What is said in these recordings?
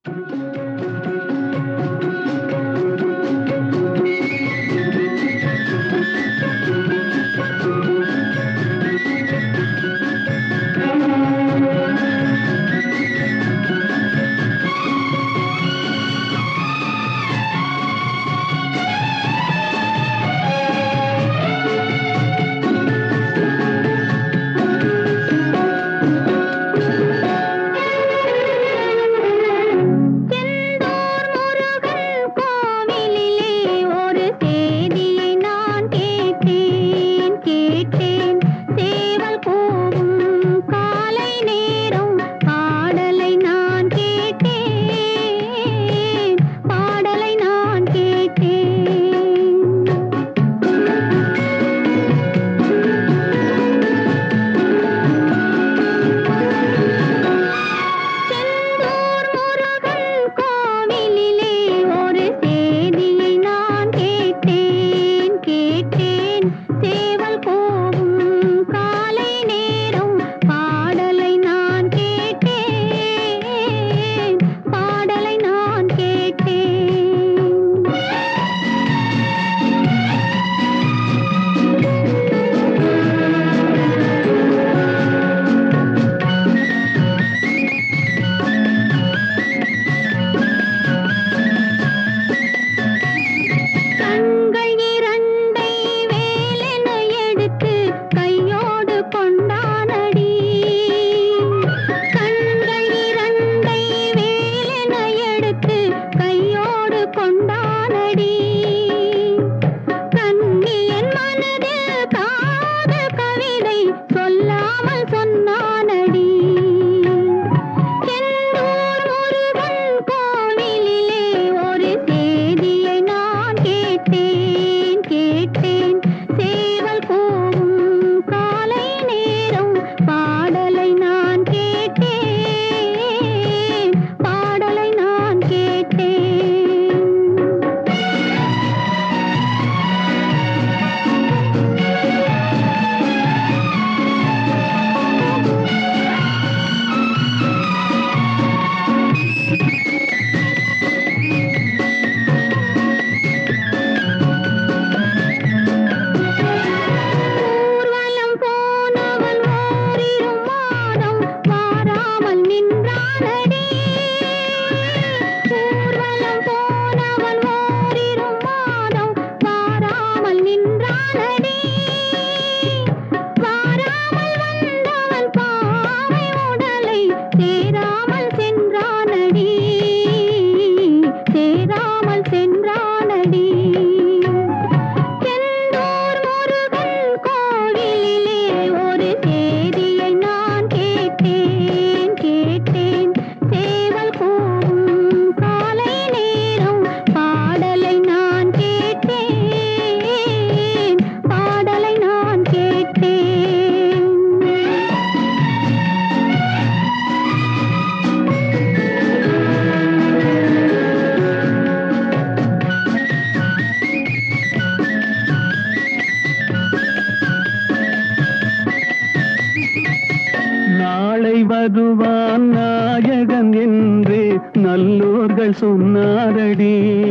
வருவான் நாயகன் என்று நல்லோர்கள் சொன்னாரடி.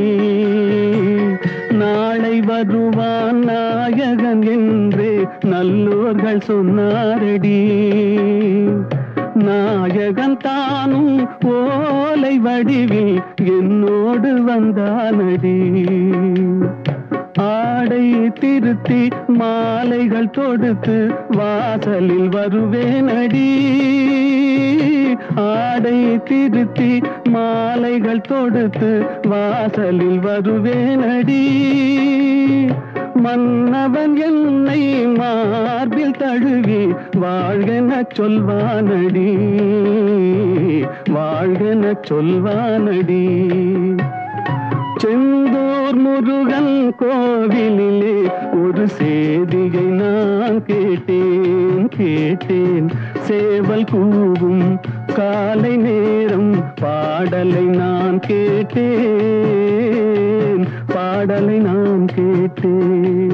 நாளை வருவான் நாயகன் என்று நல்லோர்கள் சொன்னாரடி. நாயகன் தானும் ஓலை வடிவில் என்னோடு வந்தானடி. ஆடை திருத்தி மாலைகள் தொடுத்து வாசலில் வருவேனடி. ஆடை திருத்தி மாலைகள் தொடுத்து வாசலில் வருவேனடி. மன்னவன் என்னை மார்பில் தழுவி வாழ்கென சொல்வானடி. வாழ்கென சொல்வானடி. செந்தூர் முருகன் கோவிலிலே ஒரு செய்தியை நான் கேட்டேன். சேவல் கூவும் காலை நேரம் பாடலை நான் கேட்டேன். பாடலை நான் கேட்டேன்.